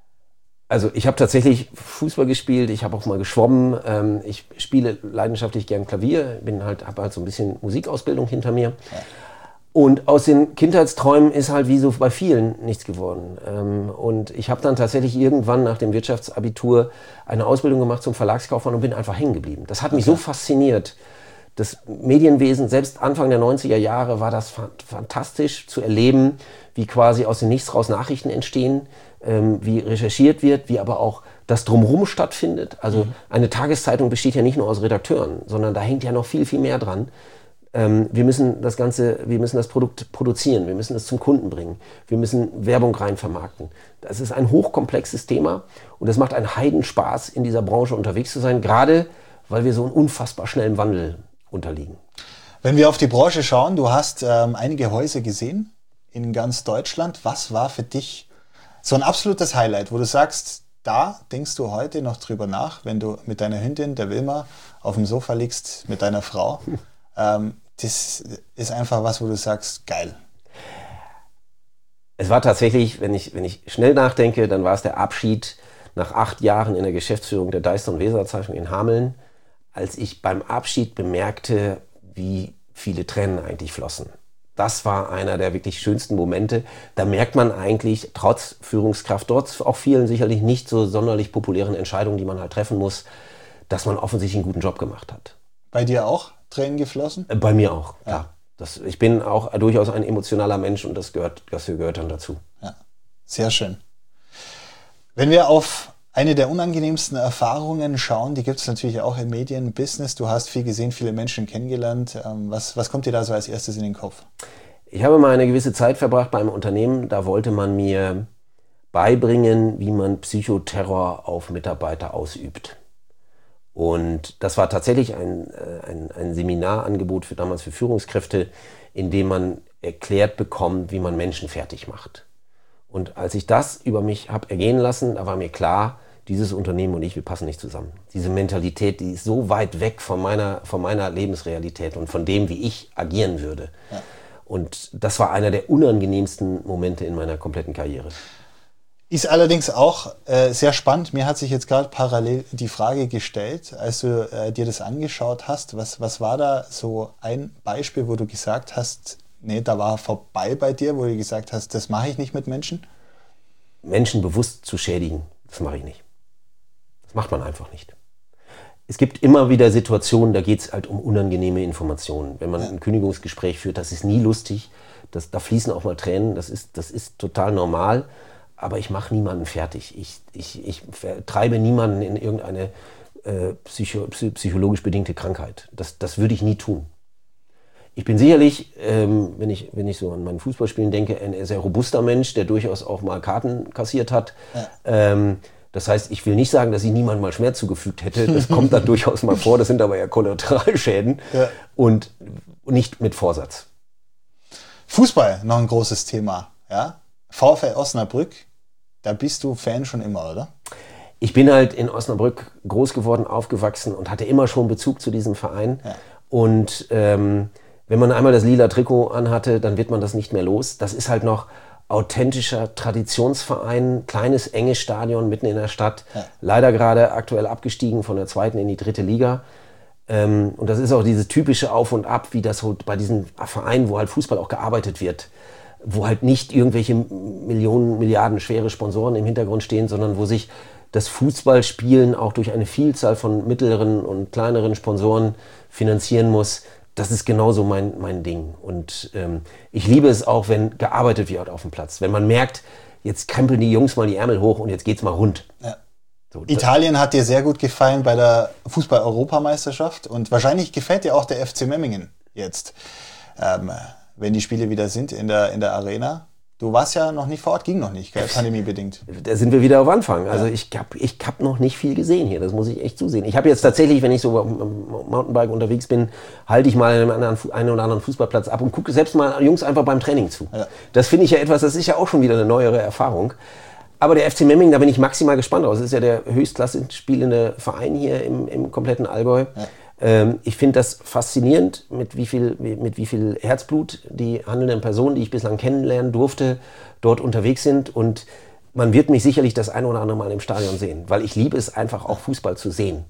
Also ich habe tatsächlich Fußball gespielt, ich habe auch mal geschwommen, ähm, ich spiele leidenschaftlich gern Klavier, bin halt, habe halt so ein bisschen Musikausbildung hinter mir. Ja. Und aus den Kindheitsträumen ist halt wie so bei vielen nichts geworden. Ähm, und ich habe dann tatsächlich irgendwann nach dem Wirtschaftsabitur eine Ausbildung gemacht zum Verlagskaufmann und bin einfach hängen geblieben. Das hat mich okay. so fasziniert. Das Medienwesen, selbst Anfang der neunziger Jahre, war das fantastisch zu erleben, wie quasi aus dem Nichts raus Nachrichten entstehen, ähm, wie recherchiert wird, wie aber auch das Drumherum stattfindet. Also mhm. eine Tageszeitung besteht ja nicht nur aus Redakteuren, sondern da hängt ja noch viel, viel mehr dran. Ähm, wir müssen das Ganze, wir müssen das Produkt produzieren, wir müssen es zum Kunden bringen, wir müssen Werbung rein vermarkten. Das ist ein hochkomplexes Thema und es macht einen Heidenspaß, in dieser Branche unterwegs zu sein, gerade weil wir so einen unfassbar schnellen Wandel unterliegen. Wenn wir auf die Branche schauen, du hast ähm, einige Häuser gesehen in ganz Deutschland. Was war für dich so ein absolutes Highlight, wo du sagst, da denkst du heute noch drüber nach, wenn du mit deiner Hündin, der Wilma, auf dem Sofa liegst mit deiner Frau? ähm, das ist einfach was, wo du sagst, geil. Es war tatsächlich, wenn ich, wenn ich schnell nachdenke, dann war es der Abschied nach acht Jahren in der Geschäftsführung der Deister und Weser Zeitung in Hameln, als ich beim Abschied bemerkte, wie viele Tränen eigentlich flossen. Das war einer der wirklich schönsten Momente. Da merkt man eigentlich, trotz Führungskraft, trotz auch vielen sicherlich nicht so sonderlich populären Entscheidungen, die man halt treffen muss, dass man offensichtlich einen guten Job gemacht hat. Bei dir auch Tränen geflossen? Bei mir auch, ja. ja. Das, ich bin auch durchaus ein emotionaler Mensch und das gehört, das gehört dann dazu. Ja, sehr schön. Wenn wir auf eine der unangenehmsten Erfahrungen schauen, die gibt es natürlich auch im Medienbusiness. Du hast viel gesehen, viele Menschen kennengelernt. Was, was kommt dir da so als erstes in den Kopf? Ich habe mal eine gewisse Zeit verbracht bei einem Unternehmen, da wollte man mir beibringen, wie man Psychoterror auf Mitarbeiter ausübt. Und das war tatsächlich ein, ein, ein Seminarangebot für damals für Führungskräfte, in dem man erklärt bekommt, wie man Menschen fertig macht. Und als ich das über mich habe ergehen lassen, da war mir klar, dieses Unternehmen und ich, wir passen nicht zusammen. Diese Mentalität, die ist so weit weg von meiner, von meiner Lebensrealität und von dem, wie ich agieren würde. Ja. Und das war einer der unangenehmsten Momente in meiner kompletten Karriere. Ist allerdings auch äh, sehr spannend. Mir hat sich jetzt gerade parallel die Frage gestellt, als du äh, dir das angeschaut hast, was, was war da so ein Beispiel, wo du gesagt hast, nee, da war vorbei bei dir, wo du gesagt hast, das mache ich nicht mit Menschen? Menschen bewusst zu schädigen, das mache ich nicht. Das macht man einfach nicht. Es gibt immer wieder Situationen, da geht es halt um unangenehme Informationen. Wenn man ja. ein Kündigungsgespräch führt, das ist nie lustig, das, da fließen auch mal Tränen, das ist, das ist total normal. Aber ich mache niemanden fertig. Ich, ich, ich treibe niemanden in irgendeine äh, psycho, psychologisch bedingte Krankheit. Das, das würde ich nie tun. Ich bin sicherlich, ähm, wenn ich, wenn ich so an meinen Fußballspielen denke, ein sehr robuster Mensch, der durchaus auch mal Karten kassiert hat. Ja. Ähm, das heißt, ich will nicht sagen, dass ich niemandem mal Schmerz zugefügt hätte. Das kommt dann durchaus mal vor. Das sind aber eher Kollateralschäden ja. und nicht mit Vorsatz. Fußball, noch ein großes Thema. Ja? VfL Osnabrück, da bist du Fan schon immer, oder? Ich bin halt in Osnabrück groß geworden, aufgewachsen und hatte immer schon Bezug zu diesem Verein. Ja. Und ähm, wenn man einmal das lila Trikot anhatte, dann wird man das nicht mehr los. Das ist halt noch authentischer Traditionsverein, kleines, enges Stadion mitten in der Stadt. Ja. Leider gerade aktuell abgestiegen von der zweiten in die dritte Liga. Ähm, und das ist auch dieses typische Auf und Ab, wie das halt bei diesen Vereinen, wo halt Fußball auch gearbeitet wird, wo halt nicht irgendwelche Millionen, Milliarden schwere Sponsoren im Hintergrund stehen, sondern wo sich das Fußballspielen auch durch eine Vielzahl von mittleren und kleineren Sponsoren finanzieren muss. Das ist genauso mein, mein Ding. Und ähm, ich liebe es auch, wenn gearbeitet wird auf dem Platz. Wenn man merkt, jetzt krempeln die Jungs mal die Ärmel hoch und jetzt geht's mal rund. Ja. So, Italien hat dir sehr gut gefallen bei der Fußball-Europameisterschaft und wahrscheinlich gefällt dir auch der F C Memmingen jetzt, ähm, wenn die Spiele wieder sind in der, in der Arena. Du warst ja noch nicht vor Ort, ging noch nicht, gell? Pandemiebedingt. Da sind wir wieder auf Anfang. Also ja. ich habe ich hab noch nicht viel gesehen hier, das muss ich echt zusehen. Ich habe jetzt tatsächlich, wenn ich so am Mountainbike unterwegs bin, halte ich mal einen, anderen, einen oder anderen Fußballplatz ab und gucke selbst mal Jungs einfach beim Training zu. Ja. Das finde ich ja etwas, das ist ja auch schon wieder eine neuere Erfahrung. Aber der F C Memmingen, da bin ich maximal gespannt drauf. Das ist ja der höchstklassig spielende Verein hier im, im kompletten Allgäu. Ja. Ähm, ich finde das faszinierend, mit wie viel, mit wie viel Herzblut die handelnden Personen, die ich bislang kennenlernen durfte, dort unterwegs sind. Und man wird mich sicherlich das eine oder andere Mal im Stadion sehen, weil ich liebe es einfach auch Fußball zu sehen.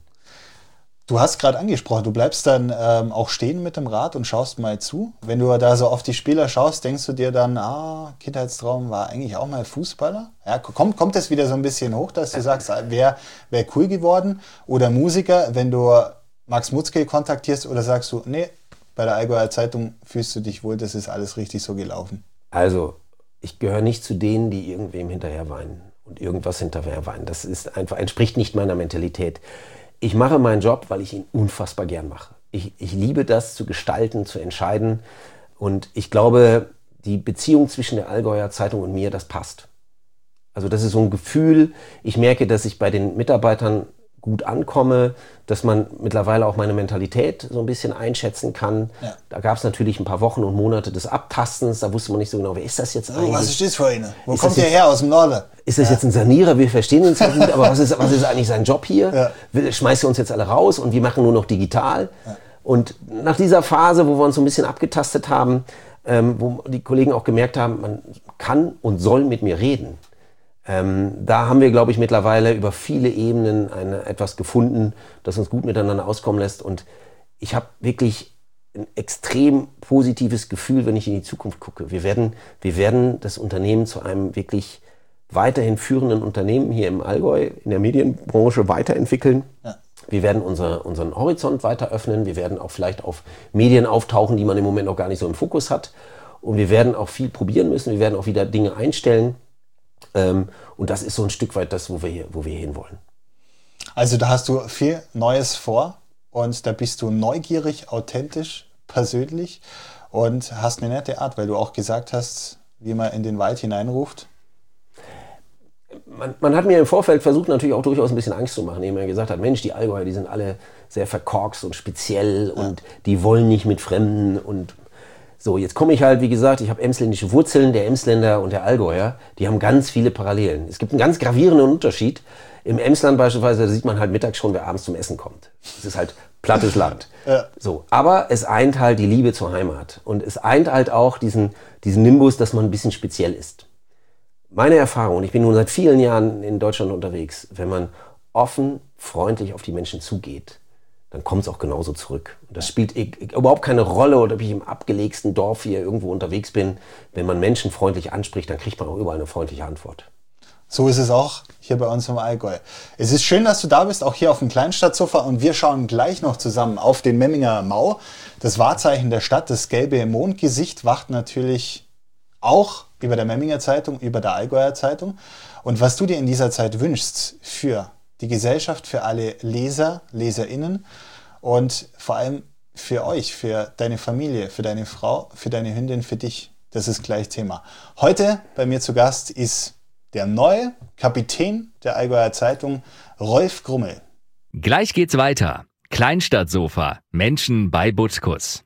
Du hast gerade angesprochen, du bleibst dann ähm, auch stehen mit dem Rad und schaust mal zu. Wenn du da so auf die Spieler schaust, denkst du dir dann, ah, Kindheitstraum war eigentlich auch mal Fußballer? Ja, kommt, kommt das wieder so ein bisschen hoch, dass du sagst, wäre wär cool geworden? Oder Musiker, wenn du Max Mutzke kontaktierst oder sagst du, nee, bei der Allgäuer Zeitung fühlst du dich wohl, das ist alles richtig so gelaufen? Also, ich gehöre nicht zu denen, die irgendwem hinterher weinen und irgendwas hinterher weinen. Das ist einfach, entspricht nicht meiner Mentalität. Ich mache meinen Job, weil ich ihn unfassbar gern mache. Ich, ich liebe das, zu gestalten, zu entscheiden. Und ich glaube, die Beziehung zwischen der Allgäuer Zeitung und mir, das passt. Also das ist so ein Gefühl. Ich merke, dass ich bei den Mitarbeitern gut ankomme, dass man mittlerweile auch meine Mentalität so ein bisschen einschätzen kann. Ja. Da gab es natürlich ein paar Wochen und Monate des Abtastens, da wusste man nicht so genau, wer ist das jetzt eigentlich? Oh, was ist das für eine? Wo ist kommt der her? Aus dem Norden? Ist das ja. jetzt ein Sanierer? Wir verstehen uns ja gut, aber was ist, was ist eigentlich sein Job hier? Ja. Schmeißt er uns jetzt alle raus und wir machen nur noch digital? Ja. Und nach dieser Phase, wo wir uns so ein bisschen abgetastet haben, ähm, wo die Kollegen auch gemerkt haben, man kann und soll mit mir reden, Ähm, da haben wir, glaube ich, mittlerweile über viele Ebenen eine, etwas gefunden, das uns gut miteinander auskommen lässt. Und ich habe wirklich ein extrem positives Gefühl, wenn ich in die Zukunft gucke. Wir werden, wir werden das Unternehmen zu einem wirklich weiterhin führenden Unternehmen hier im Allgäu, in der Medienbranche weiterentwickeln. Ja. Wir werden unser, unseren Horizont weiter öffnen. Wir werden auch vielleicht auf Medien auftauchen, die man im Moment noch gar nicht so im Fokus hat. Und wir werden auch viel probieren müssen. Wir werden auch wieder Dinge einstellen. Ähm, und das ist so ein Stück weit das, wo wir hier, wo wir hinwollen. Also da hast du viel Neues vor und da bist du neugierig, authentisch, persönlich und hast eine nette Art, weil du auch gesagt hast, wie man in den Wald hineinruft. Man, man hat mir im Vorfeld versucht, natürlich auch durchaus ein bisschen Angst zu machen, indem man gesagt hat, Mensch, die Allgäuer, die sind alle sehr verkorkst und speziell ja. und die wollen nicht mit Fremden und so, jetzt komme ich halt, wie gesagt, ich habe emsländische Wurzeln, der Emsländer und der Allgäuer, die haben ganz viele Parallelen. Es gibt einen ganz gravierenden Unterschied. Im Emsland beispielsweise, da sieht man halt mittags schon, wer abends zum Essen kommt. Es ist halt plattes Land. Ja. So, aber es eint halt die Liebe zur Heimat. Und es eint halt auch diesen, diesen Nimbus, dass man ein bisschen speziell ist. Meine Erfahrung, und ich bin nun seit vielen Jahren in Deutschland unterwegs, wenn man offen, freundlich auf die Menschen zugeht, dann kommt es auch genauso zurück. Und das spielt überhaupt keine Rolle, oder ob ich im abgelegsten Dorf hier irgendwo unterwegs bin. Wenn man Menschen freundlich anspricht, dann kriegt man auch überall eine freundliche Antwort. So ist es auch hier bei uns im Allgäu. Es ist schön, dass du da bist, auch hier auf dem Kleinstadtsofa. Und wir schauen gleich noch zusammen auf den Memminger Mau. Das Wahrzeichen der Stadt, das gelbe Mondgesicht, wacht natürlich auch über der Memminger Zeitung, über der Allgäuer Zeitung. Und was du dir in dieser Zeit wünschst für die Gesellschaft, für alle Leser, LeserInnen und vor allem für euch, für deine Familie, für deine Frau, für deine Hündin, für dich. Das ist gleich Thema. Heute bei mir zu Gast ist der neue Kapitän der Allgäuer Zeitung, Rolf Grummel. Gleich geht's weiter. Kleinstadtsofa. Menschen bei Butkus.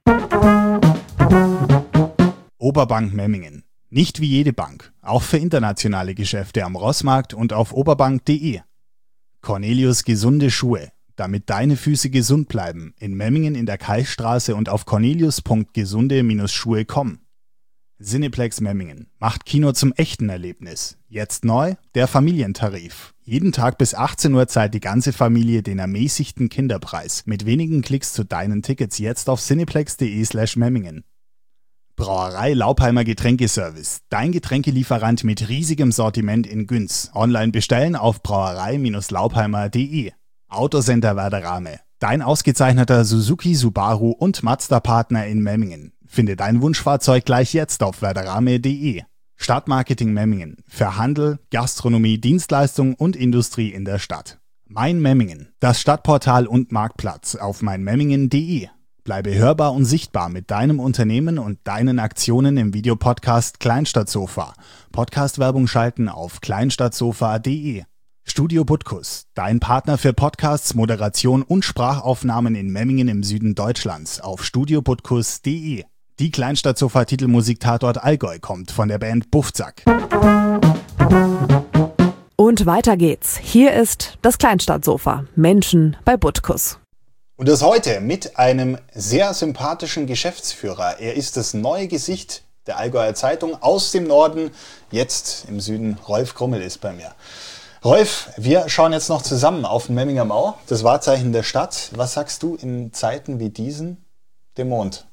Oberbank Memmingen. Nicht wie jede Bank. Auch für internationale Geschäfte am Rossmarkt und auf oberbank punkt de. Cornelius gesunde Schuhe. Damit deine Füße gesund bleiben. In Memmingen in der Kalkstraße und auf cornelius punkt gesunde Schuhe punkt com. Cineplex Memmingen macht Kino zum echten Erlebnis. Jetzt neu der Familientarif. Jeden Tag bis achtzehn Uhr zahlt die ganze Familie den ermäßigten Kinderpreis. Mit wenigen Klicks zu deinen Tickets jetzt auf cineplex punkt de slash Memmingen. Brauerei Laupheimer Getränkeservice. Dein Getränkelieferant mit riesigem Sortiment in Günz. Online bestellen auf brauerei Laupheimer punkt de. Autocenter Werderame. Dein ausgezeichneter Suzuki, Subaru und Mazda-Partner in Memmingen. Finde dein Wunschfahrzeug gleich jetzt auf werderame punkt de. Stadtmarketing Memmingen. Für Handel, Gastronomie, Dienstleistung und Industrie in der Stadt. Mein Memmingen. Das Stadtportal und Marktplatz auf mein memmingen punkt de. Bleibe hörbar und sichtbar mit deinem Unternehmen und deinen Aktionen im Videopodcast Kleinstadtsofa. Podcast-Werbung schalten auf kleinstadtsofa punkt de. Studio Butkus, dein Partner für Podcasts, Moderation und Sprachaufnahmen in Memmingen im Süden Deutschlands auf studio butkus punkt de. Die Kleinstadtsofa-Titelmusik-Tatort Allgäu kommt von der Band Buffzack. Und weiter geht's. Hier ist das Kleinstadtsofa. Menschen bei Butkus. Und das heute mit einem sehr sympathischen Geschäftsführer. Er ist das neue Gesicht der Allgäuer Zeitung aus dem Norden. Jetzt im Süden. Rolf Grummel ist bei mir. Rolf, wir schauen jetzt noch zusammen auf den Memminger Mau, das Wahrzeichen der Stadt. Was sagst du in Zeiten wie diesen dem Mond?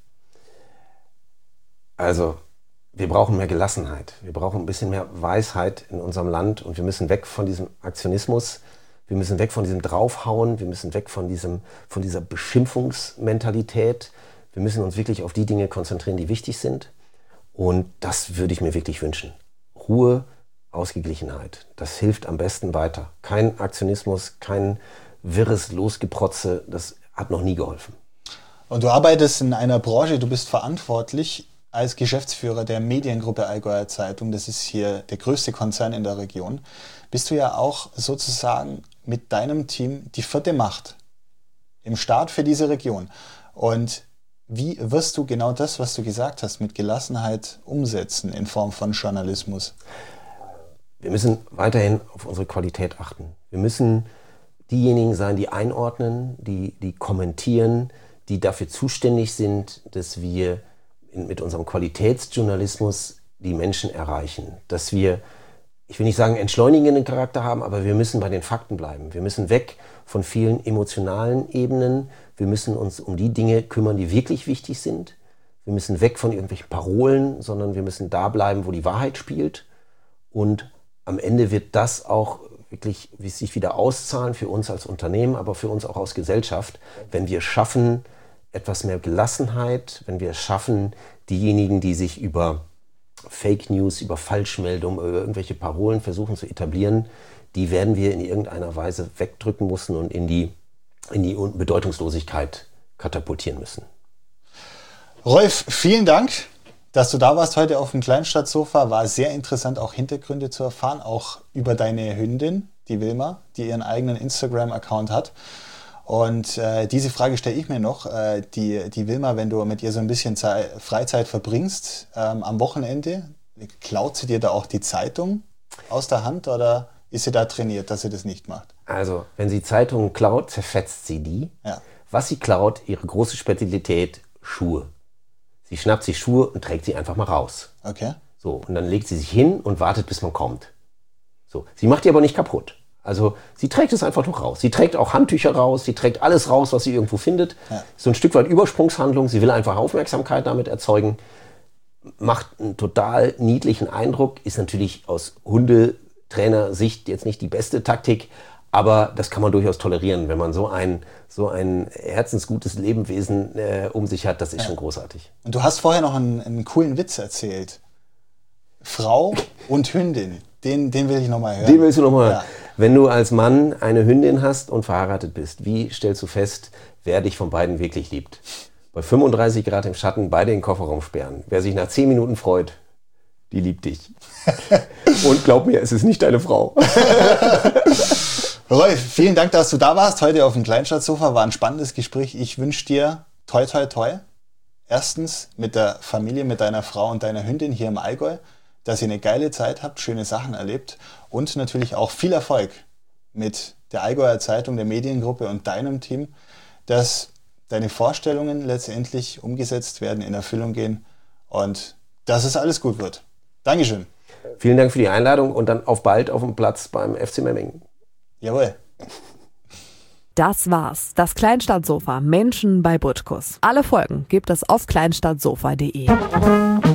Also, wir brauchen mehr Gelassenheit. Wir brauchen ein bisschen mehr Weisheit in unserem Land und wir müssen weg von diesem Aktionismus. Wir müssen weg von diesem Draufhauen, wir müssen weg von, diesem, von dieser Beschimpfungsmentalität. Wir müssen uns wirklich auf die Dinge konzentrieren, die wichtig sind. Und das würde ich mir wirklich wünschen. Ruhe, Ausgeglichenheit. Das hilft am besten weiter. Kein Aktionismus, kein wirres Losgeprotze, das hat noch nie geholfen. Und du arbeitest in einer Branche, du bist verantwortlich als Geschäftsführer der Mediengruppe Allgäuer Zeitung. Das ist hier der größte Konzern in der Region. Bist du ja auch sozusagen mit deinem Team die vierte Macht im Staat für diese Region. Und wie wirst du genau das, was du gesagt hast, mit Gelassenheit umsetzen in Form von Journalismus? Wir müssen weiterhin auf unsere Qualität achten. Wir müssen diejenigen sein, die einordnen, die, die kommentieren, die dafür zuständig sind, dass wir in, mit unserem Qualitätsjournalismus die Menschen erreichen. Dass wir, ich will nicht sagen entschleunigenden Charakter haben, aber wir müssen bei den Fakten bleiben. Wir müssen weg von vielen emotionalen Ebenen. Wir müssen uns um die Dinge kümmern, die wirklich wichtig sind. Wir müssen weg von irgendwelchen Parolen, sondern wir müssen da bleiben, wo die Wahrheit spielt. Und am Ende wird das auch wirklich sich wieder auszahlen für uns als Unternehmen, aber für uns auch als Gesellschaft, wenn wir schaffen, etwas mehr Gelassenheit, wenn wir es schaffen, diejenigen, die sich über Fake News, über Falschmeldungen, über irgendwelche Parolen versuchen zu etablieren, die werden wir in irgendeiner Weise wegdrücken müssen und in die, in die Bedeutungslosigkeit katapultieren müssen. Rolf, vielen Dank, dass du da warst heute auf dem Kleinstadtsofa. War sehr interessant, auch Hintergründe zu erfahren, auch über deine Hündin, die Wilma, die ihren eigenen Instagram-Account hat. Und äh, diese Frage stelle ich mir noch. Äh, die, die Wilma, wenn du mit ihr so ein bisschen Zeit, Freizeit verbringst, ähm, am Wochenende, klaut sie dir da auch die Zeitung aus der Hand oder ist sie da trainiert, dass sie das nicht macht? Also, wenn sie Zeitungen klaut, zerfetzt sie die. Ja. Was sie klaut, ihre große Spezialität, Schuhe. Sie schnappt sich Schuhe und trägt sie einfach mal raus. Okay. So, und dann legt sie sich hin und wartet, bis man kommt. So, sie macht die aber nicht kaputt. Also sie trägt es einfach nur raus. Sie trägt auch Handtücher raus, sie trägt alles raus, was sie irgendwo findet. Ja. So ein Stück weit Übersprungshandlung. Sie will einfach Aufmerksamkeit damit erzeugen. Macht einen total niedlichen Eindruck. Ist natürlich aus Hundetrainer-Sicht jetzt nicht die beste Taktik. Aber das kann man durchaus tolerieren, wenn man so ein, so ein herzensgutes Lebewesen äh, um sich hat. Das ist ja schon großartig. Und du hast vorher noch einen, einen coolen Witz erzählt. Frau und Hündin, den, den will ich nochmal hören. Den willst du nochmal hören? Ja. Wenn du als Mann eine Hündin hast und verheiratet bist, wie stellst du fest, wer dich von beiden wirklich liebt? Bei fünfunddreißig Grad im Schatten beide in den Kofferraum sperren. Wer sich nach zehn Minuten freut, die liebt dich. Und glaub mir, es ist nicht deine Frau. Rolf, vielen Dank, dass du da warst. Heute auf dem Kleinstadtsofa war ein spannendes Gespräch. Ich wünsche dir toi toi toi. Erstens mit der Familie, mit deiner Frau und deiner Hündin hier im Allgäu, dass ihr eine geile Zeit habt, schöne Sachen erlebt und natürlich auch viel Erfolg mit der Allgäuer Zeitung, der Mediengruppe und deinem Team, dass deine Vorstellungen letztendlich umgesetzt werden, in Erfüllung gehen und dass es alles gut wird. Dankeschön. Vielen Dank für die Einladung und dann auf bald auf dem Platz beim F C Memmingen. Jawohl. Das war's. Das Kleinstadtsofa. Menschen bei Butkus. Alle Folgen gibt es auf kleinstadtsofa punkt de.